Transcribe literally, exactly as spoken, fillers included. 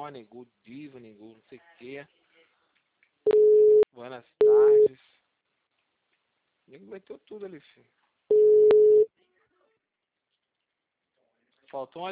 morning, good evening, good não sei o que. Buenas tardes. Nego meteu tudo ali, filho. Faltou uma